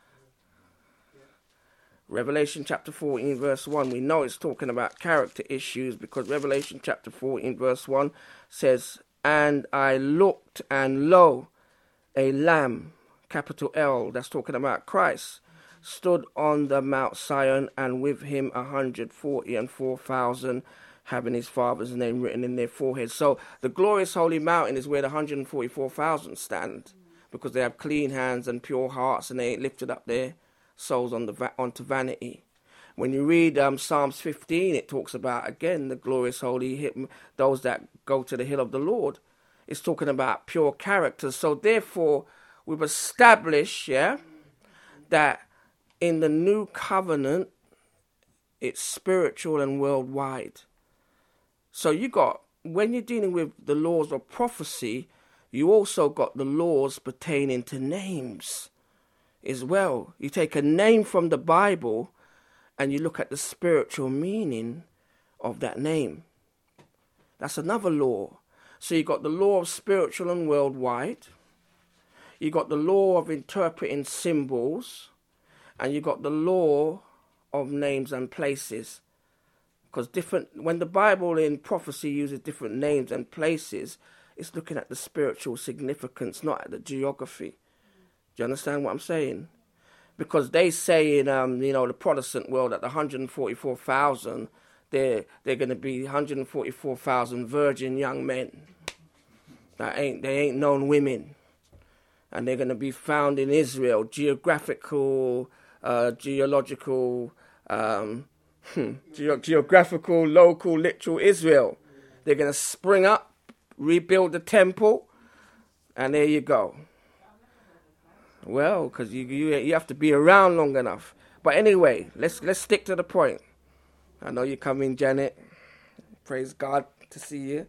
Revelation chapter fourteen, verse one. We know it's talking about character issues because Revelation chapter fourteen, verse one says, "And I looked, and lo, a lamb," capital L, that's talking about Christ, "stood on the Mount Zion, and with him a hundred forty and four thousand, having his father's name written in their foreheads." So the glorious holy mountain is where the one hundred forty-four thousand stand, because they have clean hands and pure hearts, and they ain't lifted up their souls on the va- onto vanity. When you read um, Psalms fifteen, it talks about, again, the glorious holy, those that go to the hill of the Lord. It's talking about pure character. So therefore, we've established, yeah, that in the new covenant, it's spiritual and worldwide. So you got, when you're dealing with the laws of prophecy, you also got the laws pertaining to names as well. You take a name from the Bible and you look at the spiritual meaning of that name. That's another law. So you got the law of spiritual and worldwide. You got the law of interpreting symbols. And you got the law of names and places. Because different, when the Bible in prophecy uses different names and places, it's looking at the spiritual significance, not at the geography. Do you understand what I'm saying? Because they say in um, you know, the Protestant world that the one hundred forty-four thousand, they're they're going to be one hundred forty-four thousand virgin young men that ain't they ain't known women, and they're going to be found in Israel, geographical, uh, geological. Um, Ge- geographical, local, literal Israel. They're going to spring up, rebuild the temple, and there you go. Well, because you, you you have to be around long enough. But anyway, let's let's stick to the point. I know you come in, Janet. Praise God to see you.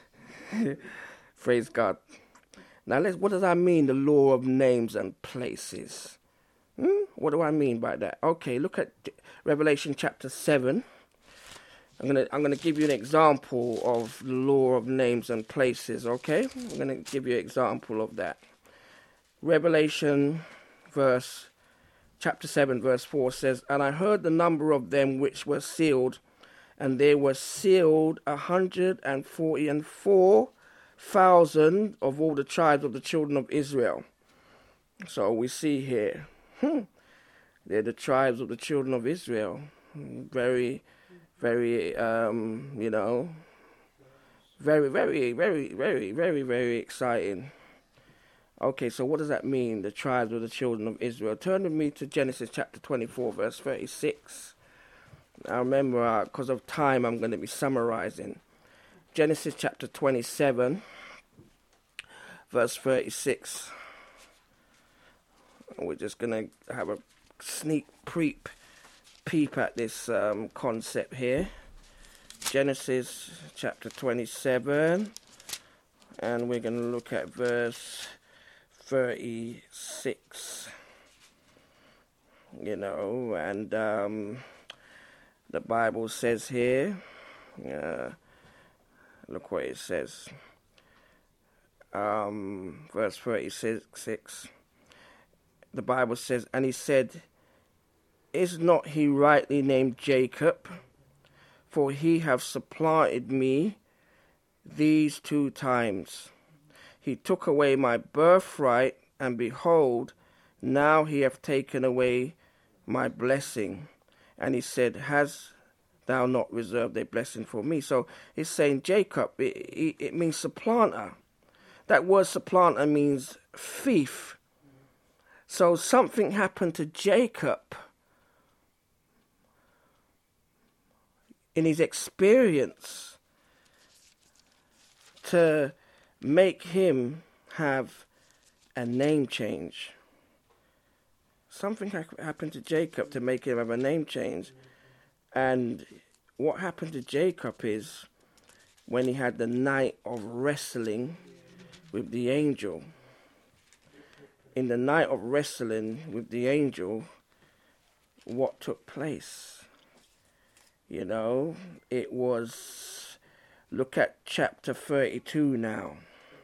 Praise God. Now, let's. What does that mean? The law of names and places. Hmm? What do I mean by that? Okay, look at Revelation chapter seven. I'm gonna I'm gonna give you an example of the law of names and places. Okay, I'm gonna give you an example of that. Revelation, verse chapter seven, verse four says, "And I heard the number of them which were sealed, and there were sealed a hundred and forty and four thousand of all the tribes of the children of Israel." So we see here. Hmm. They're the tribes of the children of Israel. Very, very, um, you know, very, very, very, very, very, very exciting. Okay, so what does that mean, the tribes of the children of Israel? Turn with me to Genesis chapter twenty-four, verse thirty-six. Now remember, because uh, of time, I'm going to be summarizing. Genesis chapter twenty-seven, verse thirty-six. We're just going to have a sneak peep, peep at this um, concept here. Genesis chapter twenty-seven, and we're going to look at verse thirty-six. You know, and um, the Bible says here, uh, look what it says. Um, verse thirty-six. The Bible says, "And he said, Is not he rightly named Jacob? For he hath supplanted me these two times. He took away my birthright, and behold, now he hath taken away my blessing. And he said, has thou not reserved a blessing for me? So it's saying Jacob, it, it, it means supplanter. That word supplanter means thief. So something happened to Jacob in his experience to make him have a name change. Something ha- happened to Jacob to make him have a name change. And what happened to Jacob is when he had the night of wrestling with the angel. In the night of wrestling with the angel, what took place? You know, it was, look at chapter thirty-two now.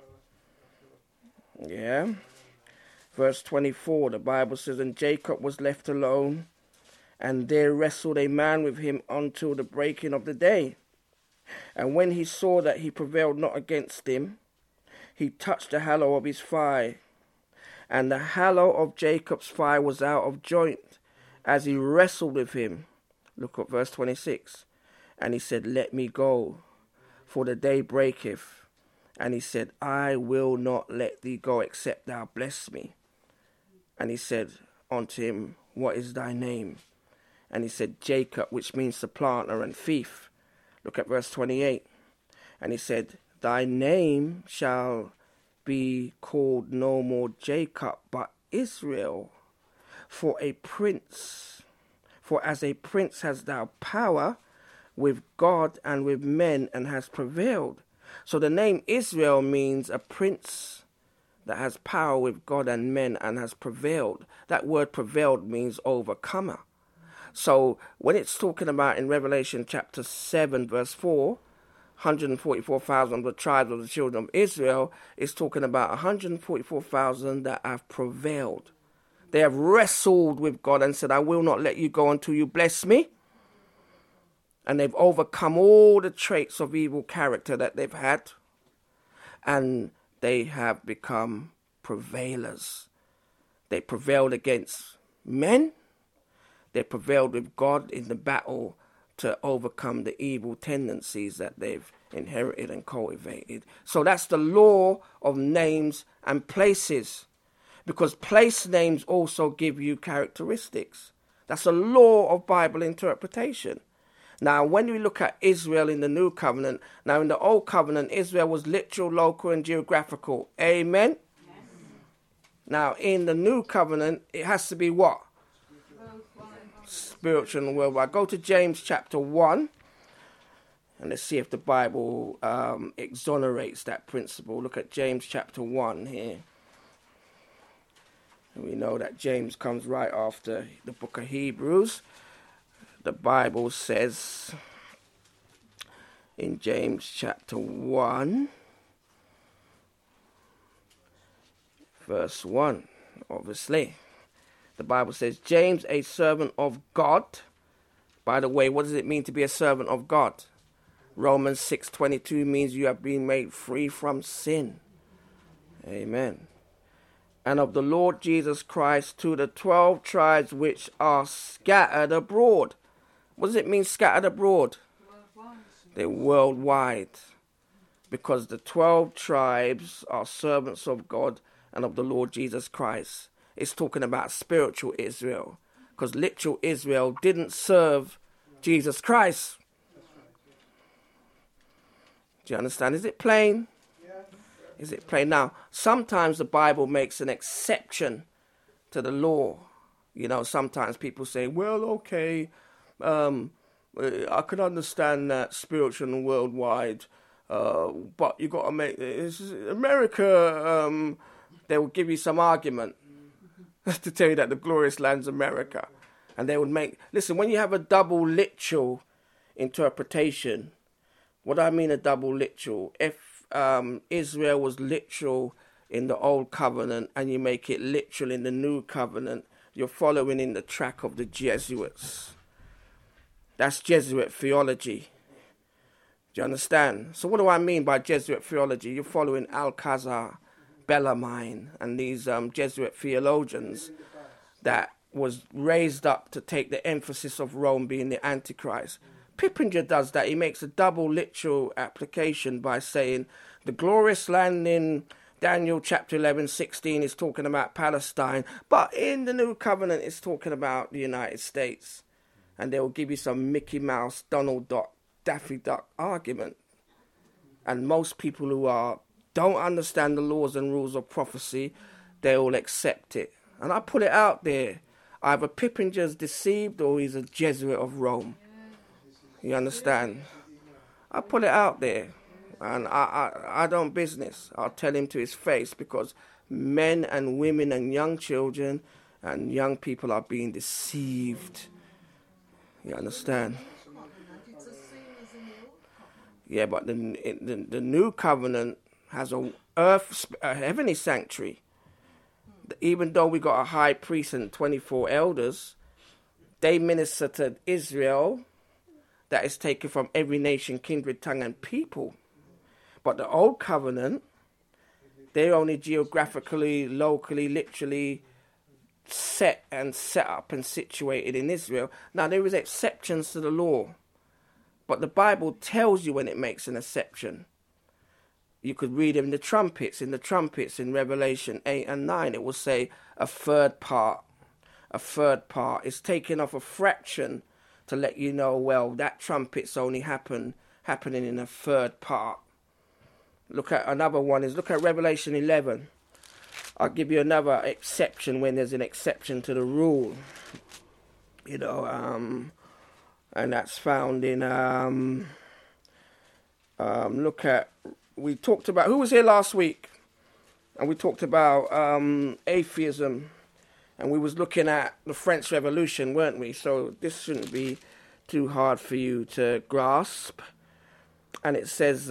Yeah. Verse twenty-four, the Bible says, and Jacob was left alone, and there wrestled a man with him until the breaking of the day. And when he saw that he prevailed not against him, he touched the hallow of his thigh. And the hallow of Jacob's thigh was out of joint as he wrestled with him. Look at verse twenty-six. And he said, let me go, for the day breaketh. And he said, I will not let thee go, except thou bless me. And he said unto him, what is thy name? And he said, Jacob, which means supplanter and thief. Look at verse twenty-eight. And he said, thy name shall be called no more Jacob, but Israel, for a prince. For as a prince hast thou power with God and with men, and has prevailed. So the name Israel means a prince that has power with God and men and has prevailed. That word prevailed means overcomer. So when it's talking about in Revelation chapter seven, verse four, one hundred forty-four thousand of the tribes of the children of Israel, it's talking about one hundred forty-four thousand that have prevailed. They have wrestled with God and said, I will not let you go until you bless me. And they've overcome all the traits of evil character that they've had. And they have become prevailers. They prevailed against men. They prevailed with God in the battle to overcome the evil tendencies that they've inherited and cultivated. So that's the law of names and places. Because place names also give you characteristics. That's a law of Bible interpretation. Now, when we look at Israel in the New Covenant, now in the Old Covenant, Israel was literal, local, and geographical. Amen? Yes. Now, in the New Covenant, it has to be what? Spiritual and worldwide. Go to James chapter one, and let's see if the Bible um, exonerates that principle. Look at James chapter one here. And we know that James comes right after the book of Hebrews. The Bible says in James chapter one, verse one, obviously. The Bible says, James, a servant of God. By the way, what does it mean to be a servant of God? Romans six twenty-two means you have been made free from sin. Amen. And of the Lord Jesus Christ to the twelve tribes which are scattered abroad. What does it mean, scattered abroad? Worldwide. They're worldwide. Because the twelve tribes are servants of God and of the Lord Jesus Christ. It's talking about spiritual Israel. Because literal Israel didn't serve Jesus Christ. Do you understand? Is it plain? Is it plain? Now, sometimes the Bible makes an exception to the law. You know, sometimes people say, well, okay, um, I can understand that spiritual and worldwide, uh, but you got to make this America. Um, they will give you some argument to tell you that the glorious land's America, and they would make. Listen, when you have a double literal interpretation, what I mean a double literal, if um, Israel was literal in the Old Covenant and you make it literal in the New Covenant, you're following in the track of the Jesuits. That's Jesuit theology. Do you understand? So what do I mean by Jesuit theology? You're following Alcazar, Bellarmine, and these um, Jesuit theologians that was raised up to take the emphasis of Rome being the Antichrist. Pippinger does that. He makes a double literal application by saying the glorious land in Daniel chapter eleven, sixteen is talking about Palestine, but in the New Covenant it's talking about the United States. And they will give you some Mickey Mouse, Donald Duck, Daffy Duck argument. And most people who are don't understand the laws and rules of prophecy, they will accept it. And I put it out there. Either Pippinger's deceived or he's a Jesuit of Rome. You understand? I put it out there. And I, I, I don't business. I'll tell him to his face, because men and women and young children and young people are being deceived. You understand? Yeah, but the, the, the new covenant has a earth, a heavenly sanctuary. Even though we got a high priest and twenty-four elders, they minister to Israel that is taken from every nation, kindred, tongue, and people. But the old covenant, they're only geographically, locally, literally set and set up and situated in Israel. Now, there is exceptions to the law, but the Bible tells you when it makes an exception. You could read in the trumpets, in the trumpets in Revelation eight and nine, it will say a third part. A third part is taken off a fraction to let you know, well, that trumpet's only happen, happening in a third part. Look at another one is, look at Revelation eleven. I'll give you another exception when there's an exception to the rule. You know, um, and that's found in, um, um, look at, we talked about, who was here last week? And we talked about um, atheism. And we was looking at the French Revolution, weren't we? So this shouldn't be too hard for you to grasp. And it says,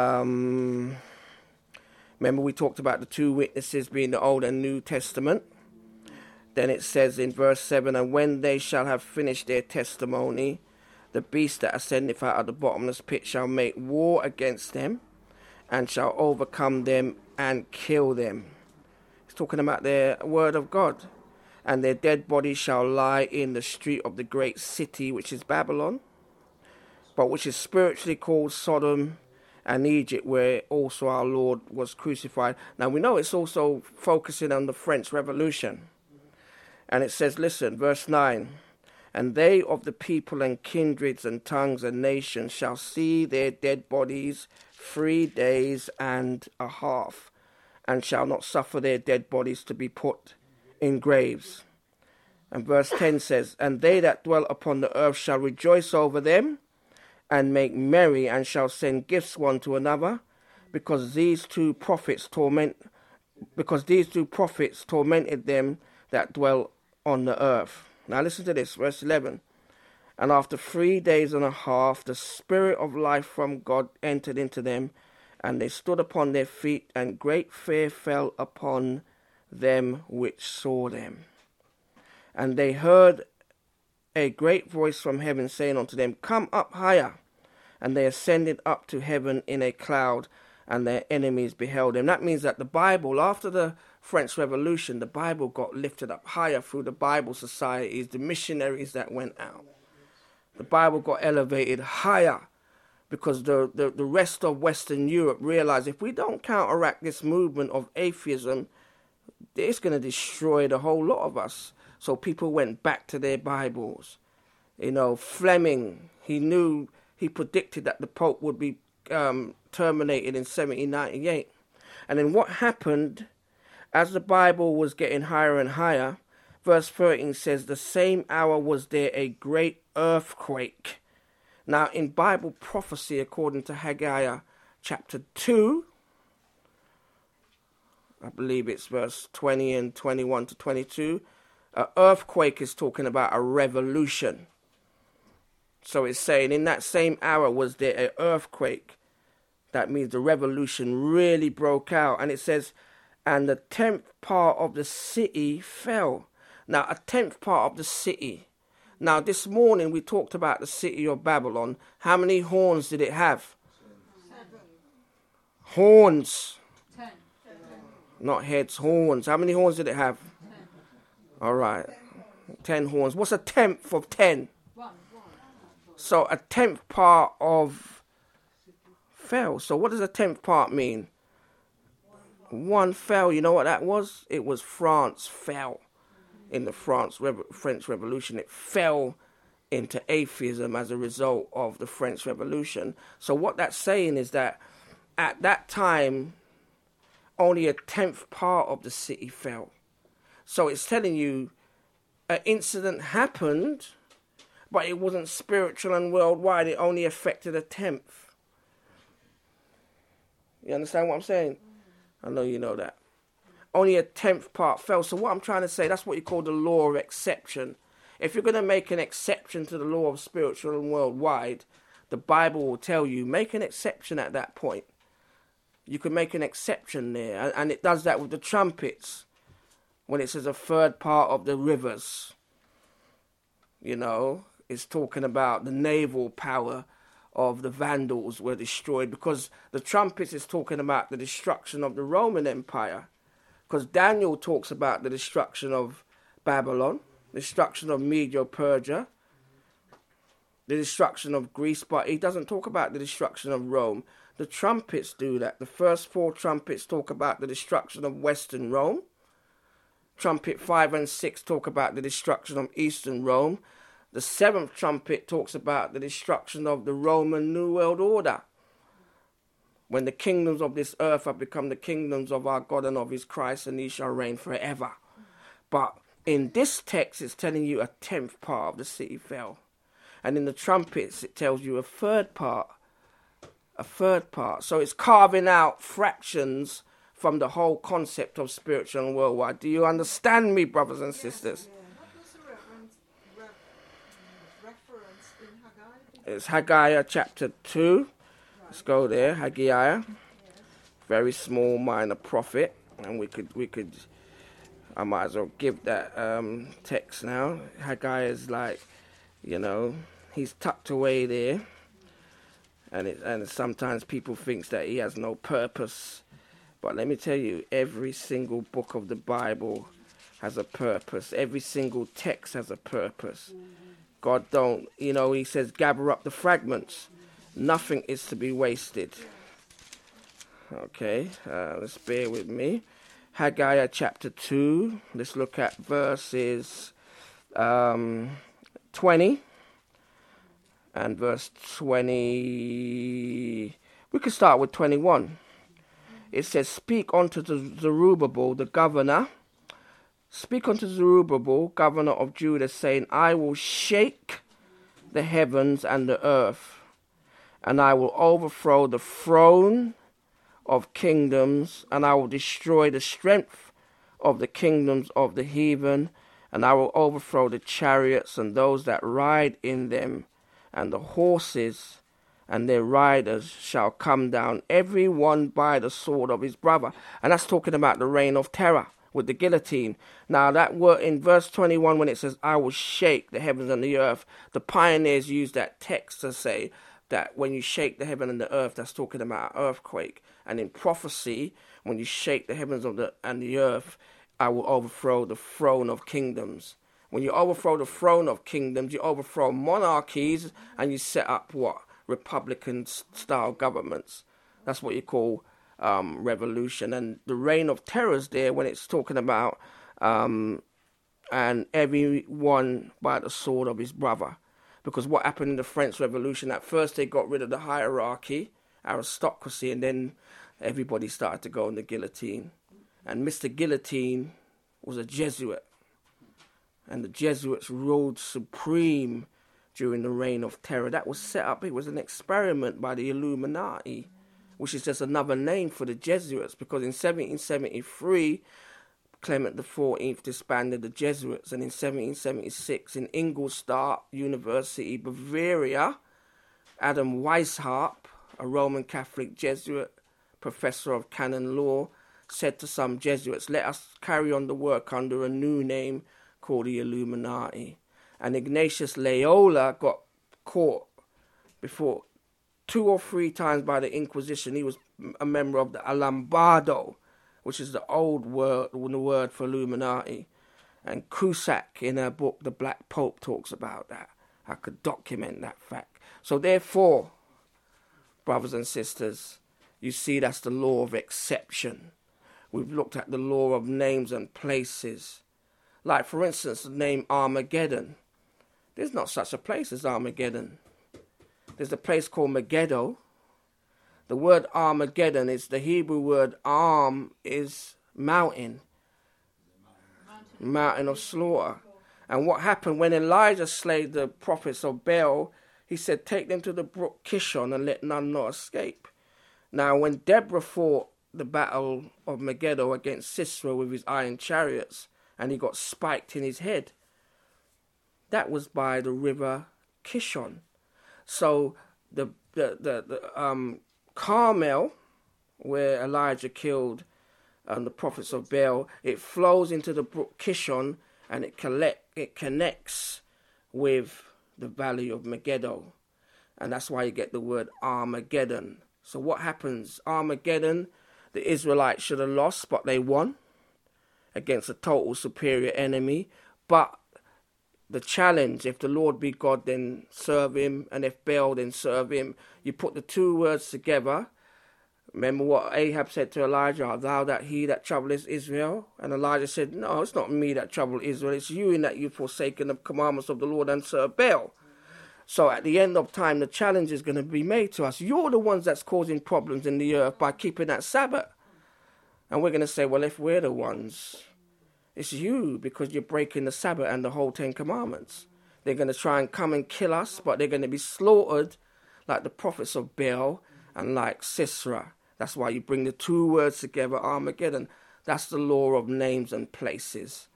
um, remember we talked about the two witnesses being the Old and New Testament. Then it says in verse seven, and when they shall have finished their testimony, the beast that ascendeth out of the bottomless pit shall make war against them, and shall overcome them and kill them. It's talking about the word of God. And their dead bodies shall lie in the street of the great city, which is Babylon, but which is spiritually called Sodom and Egypt, where also our Lord was crucified. Now we know it's also focusing on the French Revolution. And it says, listen, verse nine, and they of the people and kindreds and tongues and nations shall see their dead bodies three days and a half, and shall not suffer their dead bodies to be put in graves. And verse ten says, and they that dwell upon the earth shall rejoice over them, and make merry, and shall send gifts one to another, because these two prophets torment, because these two prophets tormented them that dwell on the earth. Now listen to this, verse eleven. And after three days and a half, the spirit of life from God entered into them, and they stood upon their feet, and great fear fell upon them which saw them. And they heard a great voice from heaven saying unto them, come up higher. And they ascended up to heaven in a cloud, and their enemies beheld them. That means that the Bible, after the French Revolution, the Bible got lifted up higher through the Bible societies, the missionaries that went out. The Bible got elevated higher because the, the, the rest of Western Europe realized if we don't counteract this movement of atheism, it's going to destroy the whole lot of us. So people went back to their Bibles. You know, Fleming, he knew, he predicted that the Pope would be um, terminated in seventeen ninety-eight. And then what happened, as the Bible was getting higher and higher, verse thirteen says, the same hour was there a great earthquake. Now, in Bible prophecy, according to Haggai chapter two, I believe it's verse twenty and twenty-one to twenty-two, an earthquake is talking about a revolution. So it's saying in that same hour was there an earthquake. That means the revolution really broke out. And it says, and the tenth part of the city fell. Now, a tenth part of the city. Now, this morning we talked about the city of Babylon. How many horns did it have? Seven. Horns. Ten. Not heads, horns. How many horns did it have? Ten. All right. Ten horns. What's a tenth of ten? One. So a tenth part of fell. So what does a tenth part mean? One fell. You know what that was? It was France fell in the France Re- French Revolution. It fell into atheism as a result of the French Revolution. So what that's saying is that at that time, only a tenth part of the city fell. So it's telling you an incident happened, but it wasn't spiritual and worldwide. It only affected a tenth. You understand what I'm saying? I know you know that. Only a tenth part fell. So what I'm trying to say, that's what you call the law of exception. If you're going to make an exception to the law of spiritual and worldwide, the Bible will tell you, make an exception at that point. You can make an exception there. And, and it does that with the trumpets. When it says a third part of the rivers, you know, it's talking about the naval power of the Vandals were destroyed, because the trumpets is talking about the destruction of the Roman Empire. Because Daniel talks about the destruction of Babylon, the destruction of Medo-Persia, the destruction of Greece, but he doesn't talk about the destruction of Rome. The trumpets do that. The first four trumpets talk about the destruction of Western Rome. Trumpet five and six talk about the destruction of Eastern Rome. The seventh trumpet talks about the destruction of the Roman New World Order, when the kingdoms of this earth have become the kingdoms of our God and of his Christ, and he shall reign forever. But in this text, it's telling you a tenth part of the city fell. And in the trumpets, it tells you a third part. A third part. So it's carving out fractions from the whole concept of spiritual and worldwide. Do you understand me, brothers and sisters? What was the reference, re- reference in Haggai? It's Haggai chapter two. Right. Let's go there. Haggai. Yes. Very small minor prophet. And we could, we could, I might as well give that um, text now. Haggai is like, you know, he's tucked away there. And it, and sometimes people think that he has no purpose. But let me tell you, every single book of the Bible has a purpose. Every single text has a purpose. Mm-hmm. God don't, you know, he says, gather up the fragments. Nothing is to be wasted. Okay, uh, let's bear with me. Haggai chapter two. Let's look at verses um, twenty. And verse twenty. We could start with twenty-one. It says, speak unto Zerubbabel, the governor. Speak unto Zerubbabel, governor of Judah, saying, I will shake the heavens and the earth, and I will overthrow the throne of kingdoms, and I will destroy the strength of the kingdoms of the heathen, and I will overthrow the chariots and those that ride in them, and the horses and their riders shall come down, every one by the sword of his brother. And that's talking about the reign of terror with the guillotine. Now that word in verse twenty-one, when it says, I will shake the heavens and the earth, the pioneers used that text to say that when you shake the heaven and the earth, that's talking about an earthquake. And in prophecy, when you shake the heavens of the, and the earth, I will overthrow the throne of kingdoms. When you overthrow the throne of kingdoms, you overthrow monarchies and you set up what? Republican-style governments. That's what you call um, revolution. And the reign of terror is there when it's talking about um, and every one by the sword of his brother. Because what happened in the French Revolution, at first they got rid of the hierarchy, aristocracy, and then everybody started to go on the guillotine. And Mister Guillotine was a Jesuit. And the Jesuits ruled supreme during the reign of terror. That was set up, it was an experiment by the Illuminati, which is just another name for the Jesuits, because in seventeen seventy-three, Clement the fourteenth disbanded the Jesuits, and in seventeen seventy-six, in Ingolstadt University, Bavaria, Adam Weishaupt, a Roman Catholic Jesuit professor of canon law, said to some Jesuits, let us carry on the work under a new name called the Illuminati. And Ignatius Loyola got caught before two or three times by the Inquisition. He was a member of the Alumbrado, which is the old word, the word for Illuminati. And Cusack, in her book, The Black Pope, talks about that. I could document that fact. So therefore, brothers and sisters, you see that's the law of exception. We've looked at the law of names and places. Like, for instance, the name Armageddon. There's not such a place as Armageddon. There's a place called Megiddo. The word Armageddon is the Hebrew word Arm is mountain. Mountain, mountain of slaughter. And what happened when Elijah slayed the prophets of Baal, he said, take them to the brook Kishon and let none not escape. Now, when Deborah fought the battle of Megiddo against Sisera with his iron chariots, and he got spiked in his head, that was by the river Kishon. So the the the, the um, Carmel, where Elijah killed um, the prophets of Baal, it flows into the brook Kishon, and it collect it connects with the valley of Megiddo, and that's why you get the word Armageddon. So what happens? Armageddon, the Israelites should have lost, but they won against a total superior enemy. But the challenge, if the Lord be God, then serve him, and if Baal, then serve him. You put the two words together. Remember what Ahab said to Elijah, art thou that he that troubleth Israel? And Elijah said, no, it's not me that trouble Israel, it's you in that you've forsaken the commandments of the Lord and serve Baal. So at the end of time, the challenge is going to be made to us. You're the ones that's causing problems in the earth by keeping that Sabbath. And we're going to say, well, if we're the ones, it's you, because you're breaking the Sabbath and the whole Ten Commandments. They're going to try and come and kill us, but they're going to be slaughtered like the prophets of Baal and like Sisera. That's why you bring the two words together, Armageddon. That's the law of names and places.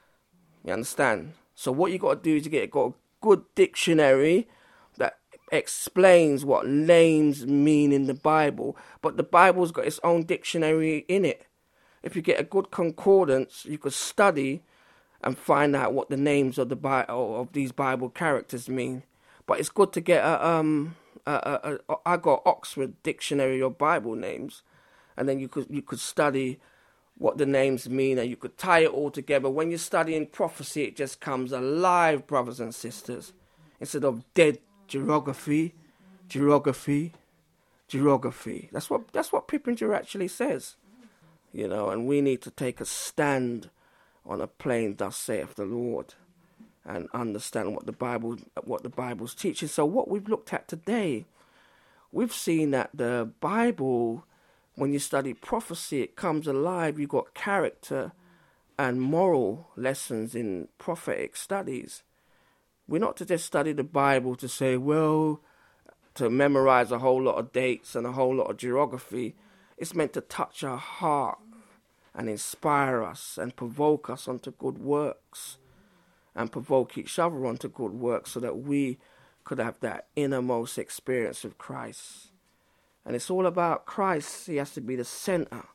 You understand? So what you got to do is you get got a good dictionary that explains what names mean in the Bible. But the Bible's got its own dictionary in it. If you get a good concordance, you could study and find out what the names of the Bible, of these Bible characters mean. But it's good to get a um a, a, a, I got Oxford Dictionary of Bible names, and then you could you could study what the names mean, and you could tie it all together. When you're studying prophecy, it just comes alive, brothers and sisters, instead of dead geography, geography, geography. That's what that's what Pippinger actually says. You know, and we need to take a stand on a plain thus saith the Lord, and understand what the Bible what the Bible's teaching. So what we've looked at today, we've seen that the Bible, when you study prophecy, it comes alive. You've got character and moral lessons in prophetic studies. We're not to just study the Bible to say, well, to memorize a whole lot of dates and a whole lot of geography. It's meant to touch our heart and inspire us and provoke us onto good works and provoke each other onto good works so that we could have that innermost experience with Christ. And it's all about Christ. He has to be the center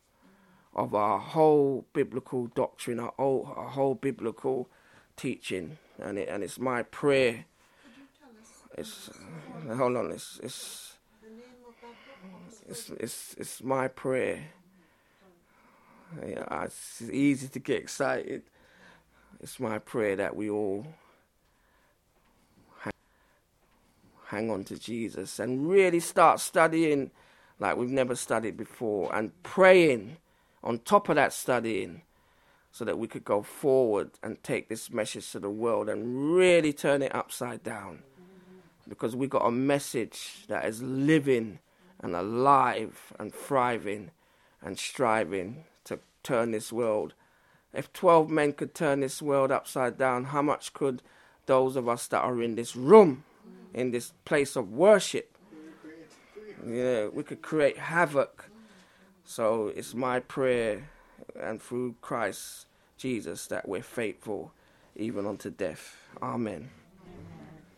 of our whole biblical doctrine, our whole, our whole biblical teaching. And it, and it's my prayer. Could you tell us? It's uh, hold on. It's it's The name of that book? it's it's, it's my prayer. Yeah, it's easy to get excited. It's my prayer that we all hang, hang on to Jesus and really start studying like we've never studied before, and praying on top of that studying, so that we could go forward and take this message to the world and really turn it upside down. Because we got a message that is living and alive and thriving and striving to turn this world. If twelve men could turn this world upside down, how much could those of us that are in this room, in this place of worship, yeah, we could create havoc. So it's my prayer, and through Christ Jesus, that we're faithful even unto death. Amen.